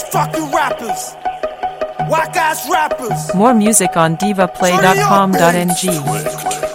fucking rappers. Whack ass rappers. More music on divaplay.com.ng.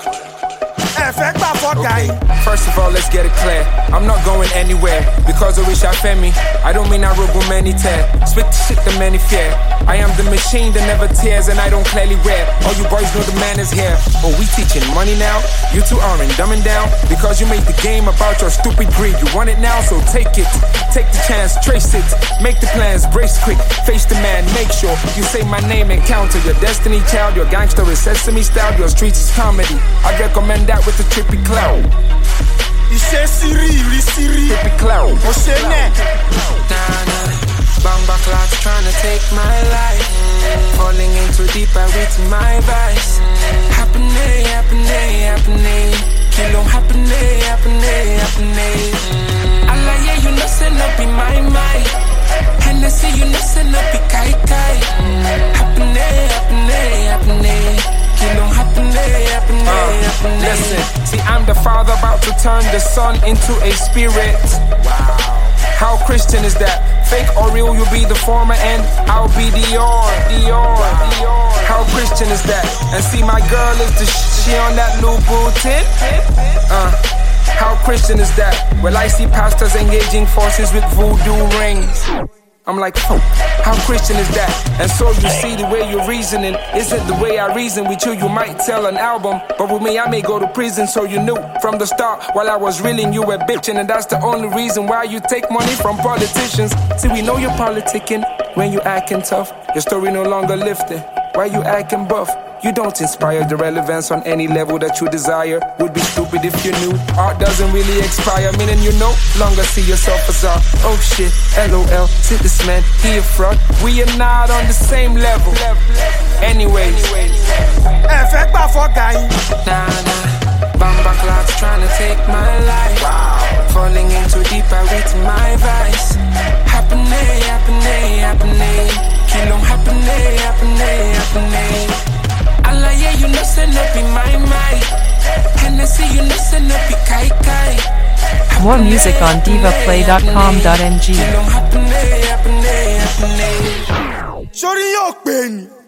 First of all, let's get it clear. I'm not going anywhere because of which I femi. I don't mean I robo many tear. Spit the shit the many fear. I am the machine that never tears and I don't clearly wear. All you boys know the man is here. Oh, we teaching money now? You two aren't dumbing down because you made the game about your stupid greed. You want it now, so take it. Take the chance, trace it. Make the plans, brace quick. Face the man, make sure you say my name and counter. Your destiny child, your gangster is Sesame style. Your streets is comedy. I'd recommend that with a trippy cloud. Trippy cloud. Bamba clocks trying to take my life. Falling into deeper with my vice. Happening. Kilo happening. Allah, yeah, you know, send up in my mind. Hennessy, you know, send up in kai. Happening. Kilo happening. Listen, see, I'm the father about to turn the son into a spirit. Wow. How Christian is that? Fake or real, you'll be the former and I'll be Dior. How Christian is that? And see, my girl is the she on that Louboutin. How Christian is that? Well, I see pastors engaging forces with voodoo rings. I'm like, oh, how Christian is that? And so you see the way you're reasoning isn't the way I reason with you. You might sell an album, but with me I may go to prison. So you knew from the start while I was reeling you were bitching. And that's the only reason why you take money from politicians. See, we know you're politicking when you acting tough. Your story no longer lifting. Why you acting buff? You don't inspire the relevance on any level that you desire. Would be stupid if you knew art doesn't really expire, meaning you no longer see yourself as art. Oh shit, LOL, sit this man, he a fraud. We are not on the same level. Anyways, Bamba clocks trying to take my life. Falling into deeper with my vice. Happening. Kilo happening. Allah, yeah, you know, send up in my mind. Hennessy, you know, send up in kai. More music on divaplay.com.ng. Shorty, you're